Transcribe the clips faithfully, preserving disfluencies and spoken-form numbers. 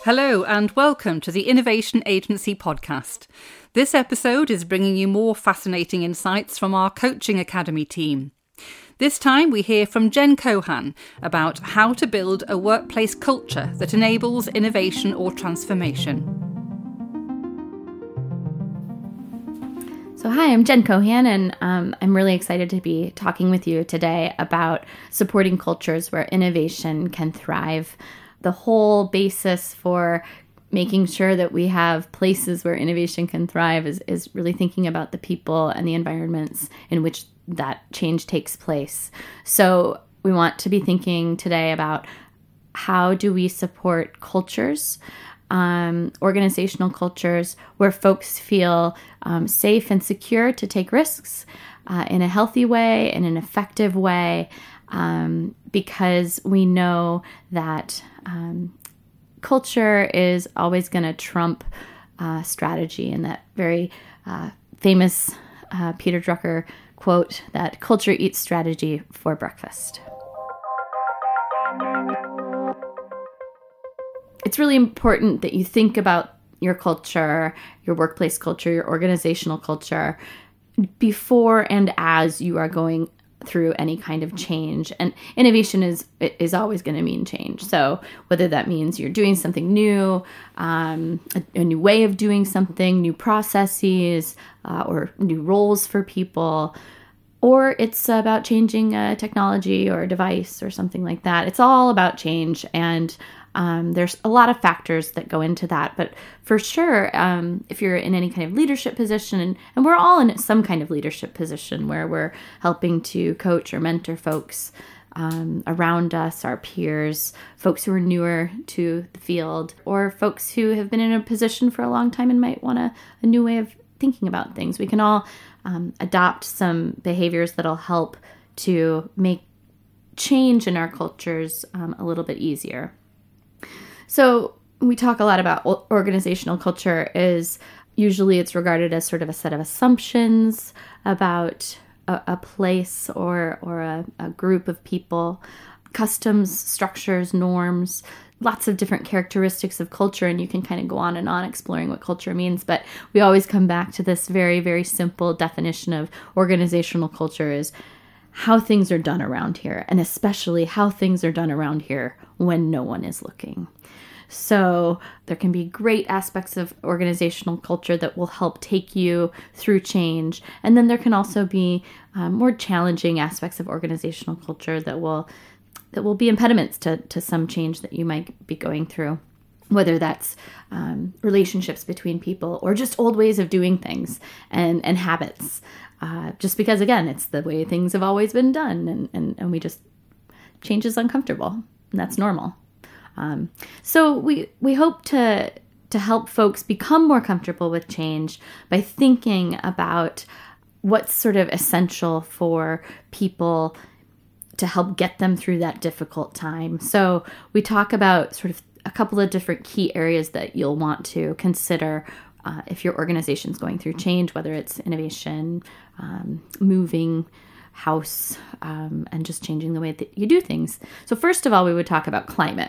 Hello and welcome to the Innovation Agency podcast. This episode is bringing you more fascinating insights from our Coaching Academy team. This time we hear from Jen Cohan about how to build a workplace culture that enables innovation or transformation. So hi, I'm Jen Cohan, and um, I'm really excited to be talking with you today about supporting cultures where innovation can thrive. The whole basis for making sure that we have places where innovation can thrive is, is really thinking about the people and the environments in which that change takes place. So we want to be thinking today about how do we support cultures, um, organizational cultures where folks feel um, safe and secure to take risks uh, in a healthy way, in an effective way, um, because we know that Um, culture is always going to trump uh, strategy, and that very uh, famous uh, Peter Drucker quote that culture eats strategy for breakfast. It's really important that you think about your culture, your workplace culture, your organizational culture before and as you are going through any kind of change. And innovation is is always going to mean change. So whether that means you're doing something new, um, a, a new way of doing something, new processes, uh, or new roles for people, or it's about changing a technology or a device or something like that. It's all about change, and Um, there's a lot of factors that go into that, but for sure, um, if you're in any kind of leadership position, and, and we're all in some kind of leadership position where we're helping to coach or mentor folks um, around us, our peers, folks who are newer to the field, or folks who have been in a position for a long time and might want a, a new way of thinking about things. We can all um, adopt some behaviors that'll help to make change in our cultures um, a little bit easier. So we talk a lot about organizational culture. Is usually it's regarded as sort of a set of assumptions about a, a place or or a, a group of people, customs, structures, norms, lots of different characteristics of culture, and you can kind of go on and on exploring what culture means. But we always come back to this very, very simple definition of organizational culture is how things are done around here, and especially how things are done around here when no one is looking. So there can be great aspects of organizational culture that will help take you through change. And then there can also be um, more challenging aspects of organizational culture that will that will be impediments to, to some change that you might be going through, whether that's um, relationships between people or just old ways of doing things and, and habits. Uh, just because, again, it's the way things have always been done, and, and, and we just, change is uncomfortable, and that's normal. Um, so we we hope to to help folks become more comfortable with change by thinking about what's sort of essential for people to help get them through that difficult time. So we talk about sort of a couple of different key areas that you'll want to consider uh, if your organization's going through change, whether it's innovation, um, moving house, um, and just changing the way that you do things. So first of all, we would talk about climate.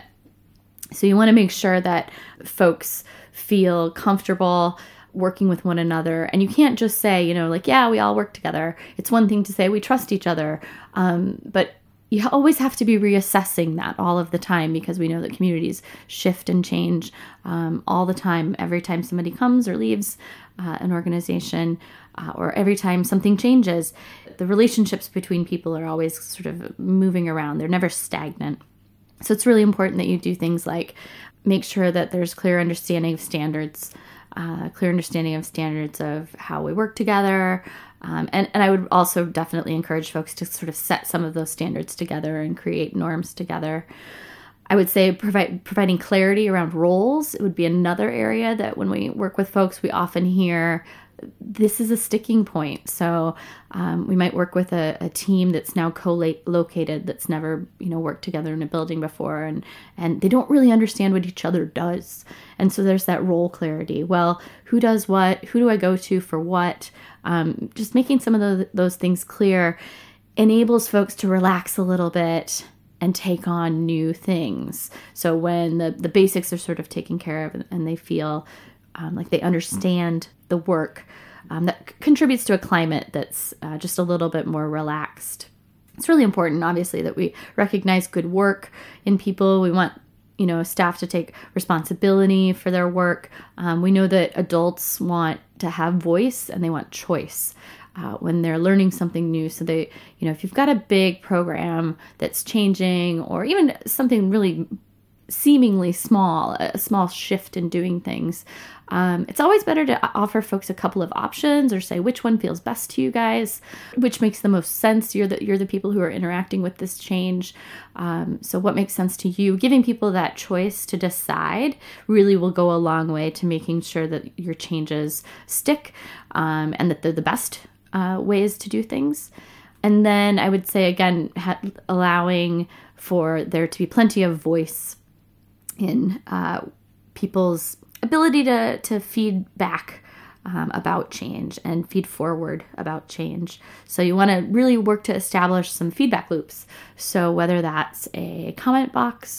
So you want to make sure that folks feel comfortable working with one another. And you can't just say, you know, like, yeah, we all work together. It's one thing to say we trust each other. Um, but you always have to be reassessing that all of the time, because we know that communities shift and change um, all the time. Every time somebody comes or leaves uh, an organization, uh, or every time something changes, the relationships between people are always sort of moving around. They're never stagnant. So it's really important that you do things like make sure that there's clear understanding of standards, uh, clear understanding of standards of how we work together. Um, and, and I would also definitely encourage folks to sort of set some of those standards together and create norms together. I would say provide, providing clarity around roles. It would be another area that when we work with folks, we often hear this is a sticking point. So um, we might work with a, a team that's now co-located, that's never, you know, worked together in a building before, and and they don't really understand what each other does. And so there's that role clarity. Well, who does what? Who do I go to for what? Um, just making some of those, those things clear enables folks to relax a little bit and take on new things. So when the, the basics are sort of taken care of and they feel um, like they understand the work, um, that c- contributes to a climate that's uh, just a little bit more relaxed. It's really important, obviously, that we recognize good work in people. We want, you know, staff to take responsibility for their work. Um, we know that adults want to have voice and they want choice uh, when they're learning something new. So they, you know, if you've got a big program that's changing, or even something really seemingly small, a small shift in doing things, um, it's always better to offer folks a couple of options or say which one feels best to you guys, which makes the most sense. You're the, you're the people who are interacting with this change. Um, so what makes sense to you? Giving people that choice to decide really will go a long way to making sure that your changes stick, um, and that they're the best uh, ways to do things. And then I would say, again, ha- allowing for there to be plenty of voice in uh, people's ability to, to feed back um, about change and feed forward about change. So you want to really work to establish some feedback loops. So whether that's a comment box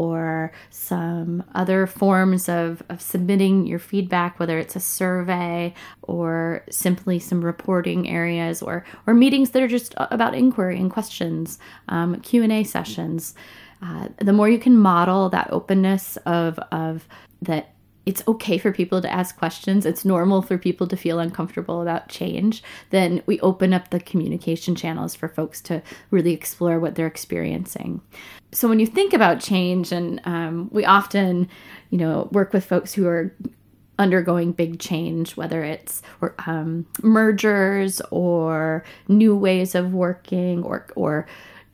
or some other forms of, of submitting your feedback, whether it's a survey or simply some reporting areas, or, or meetings that are just about inquiry and questions, um, Q and A sessions. Uh, the more you can model that openness of, of that it's okay for people to ask questions, it's normal for people to feel uncomfortable about change, then we open up the communication channels for folks to really explore what they're experiencing. So when you think about change, and um, we often, you know, work with folks who are undergoing big change, whether it's or, um, mergers or new ways of working, or or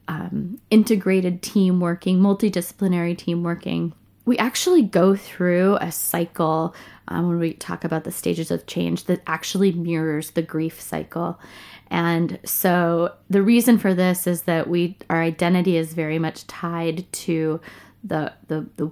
um, integrated team working, multidisciplinary team working. We actually go through a cycle um, when we talk about the stages of change that actually mirrors the grief cycle. And so the reason for this is that we our identity is very much tied to the the the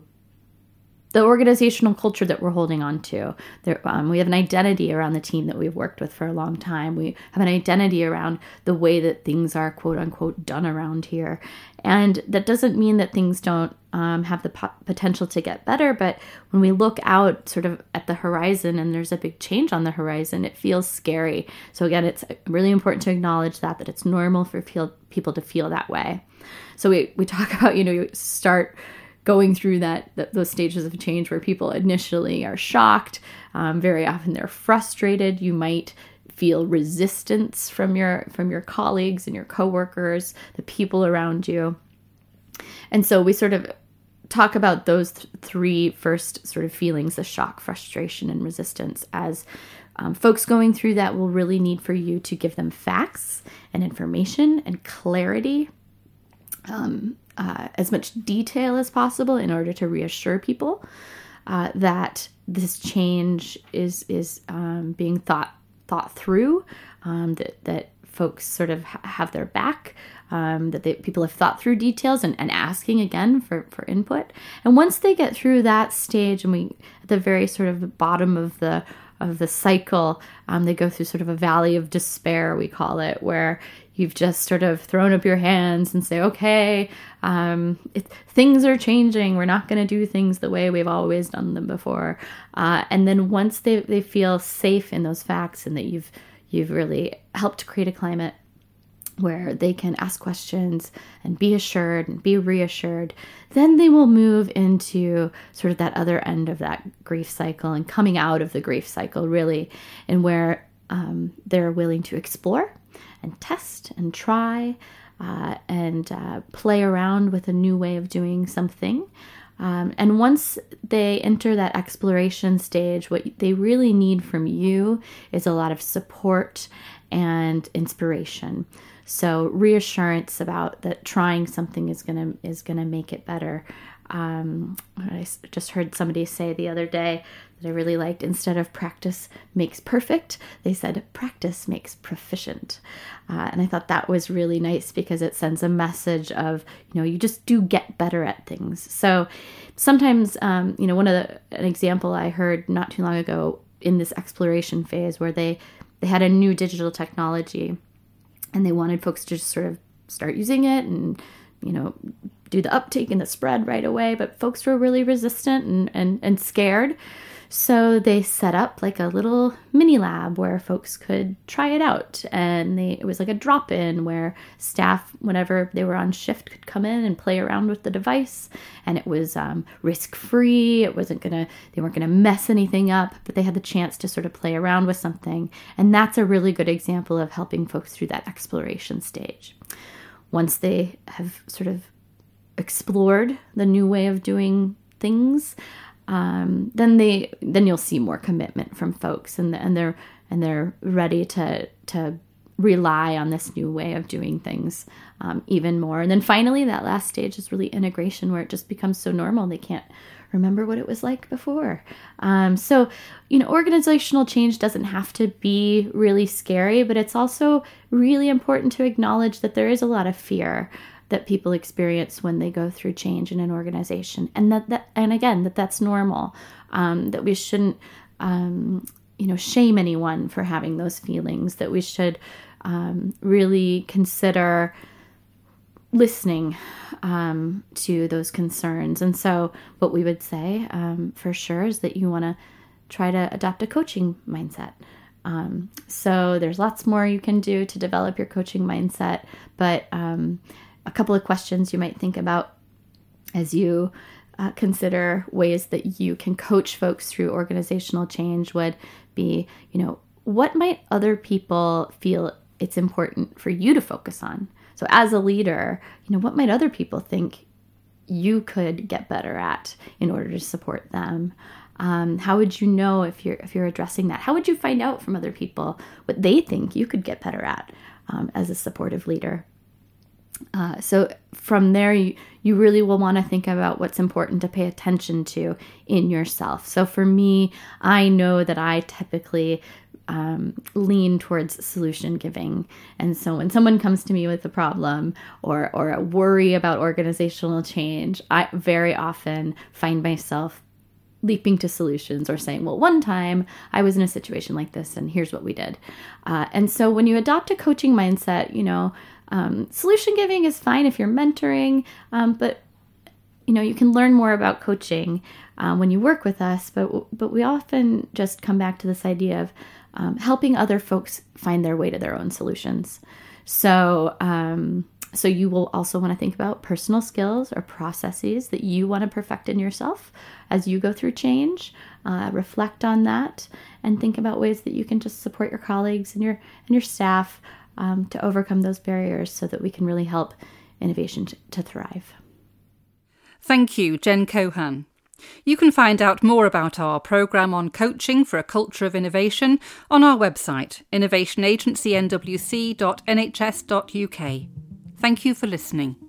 the organizational culture that we're holding on to. There, um, we have an identity around the team that we've worked with for a long time. We have an identity around the way that things are, quote unquote, done around here. And that doesn't mean that things don't um, have the po- potential to get better. But when we look out sort of at the horizon and there's a big change on the horizon, it feels scary. So again, it's really important to acknowledge that, that it's normal for feel, people to feel that way. So we, we talk about, you know, you start going through that, th- those stages of change where people initially are shocked. Um, very often they're frustrated. You might feel resistance from your from your colleagues and your coworkers, the people around you. And so we sort of talk about those th- three first sort of feelings, the shock, frustration, and resistance, as um, folks going through that will really need for you to give them facts and information and clarity, um, Uh, as much detail as possible in order to reassure people uh, that this change is is um, being thought thought through, um, that that folks sort of ha- have their back, um, that they, people have thought through details and, and asking again for, for input. And once they get through that stage, and we at the very sort of bottom of the of the cycle, um, they go through sort of a valley of despair, we call it, where you've just sort of thrown up your hands and say, okay, um, it, things are changing. We're not going to do things the way we've always done them before. Uh, and then once they, they feel safe in those facts and that you've you've really helped create a climate where they can ask questions and be assured and be reassured, then they will move into sort of that other end of that grief cycle and coming out of the grief cycle, really, and where um, they're willing to explore and test and try uh, and uh, play around with a new way of doing something. Um, and once they enter that exploration stage, what they really need from you is a lot of support and inspiration. So reassurance about that trying something is gonna is gonna make it better. Um, I just heard somebody say the other day that I really liked, instead of practice makes perfect, they said practice makes proficient. Uh, and I thought that was really nice because it sends a message of, you know, you just do get better at things. So sometimes, um, you know, one of the, an example I heard not too long ago in this exploration phase where they, they had a new digital technology and they wanted folks to just sort of start using it and you know, do the uptake and the spread right away, but folks were really resistant and, and, and scared. So they set up like a little mini lab where folks could try it out. And they, it was like a drop-in where staff, whenever they were on shift, could come in and play around with the device. And it was um, risk-free. It wasn't gonna, they weren't gonna mess anything up, but they had the chance to sort of play around with something. And that's a really good example of helping folks through that exploration stage. Once they have sort of explored the new way of doing things, Um, then they then you'll see more commitment from folks, and and they're and they're ready to to rely on this new way of doing things um, even more. And then finally, that last stage is really integration, where it just becomes so normal they can't remember what it was like before. Um, so, you know, organizational change doesn't have to be really scary, but it's also really important to acknowledge that there is a lot of fear that people experience when they go through change in an organization, and that, that and again that that's normal. Um, that we shouldn't, um, you know, shame anyone for having those feelings. That we should um, really consider listening um, to those concerns. And so, what we would say um, for sure is that you want to try to adopt a coaching mindset. Um, so there's lots more you can do to develop your coaching mindset, but um, a couple of questions you might think about as you uh, consider ways that you can coach folks through organizational change would be, you know, what might other people feel it's important for you to focus on? So as a leader, you know, what might other people think you could get better at in order to support them? Um, how would you know if you're if you're addressing that? How would you find out from other people what they think you could get better at um, as a supportive leader? Uh, so from there, you, you really will want to think about what's important to pay attention to in yourself. So for me, I know that I typically um, lean towards solution giving. And so when someone comes to me with a problem or, or a worry about organizational change, I very often find myself leaping to solutions or saying, well, one time I was in a situation like this and here's what we did. Uh, and so when you adopt a coaching mindset, you know, Um, solution giving is fine if you're mentoring, um, but you know you can learn more about coaching um, when you work with us. But but we often just come back to this idea of um, helping other folks find their way to their own solutions. So um, so you will also want to think about personal skills or processes that you want to perfect in yourself as you go through change. Uh, reflect on that and think about ways that you can just support your colleagues and your and your staff Um, to overcome those barriers so that we can really help innovation t- to thrive. Thank you, Jen Cohan. You can find out more about our programme on coaching for a culture of innovation on our website, innovation agency n w c dot n h s dot u k. Thank you for listening.